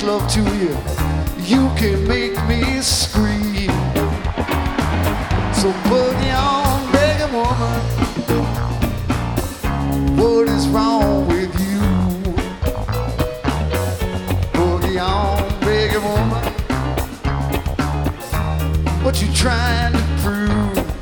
love to you, you can make me scream. So boogie on, begging woman, what is wrong with you? Boogie on, begging woman, what you trying to prove?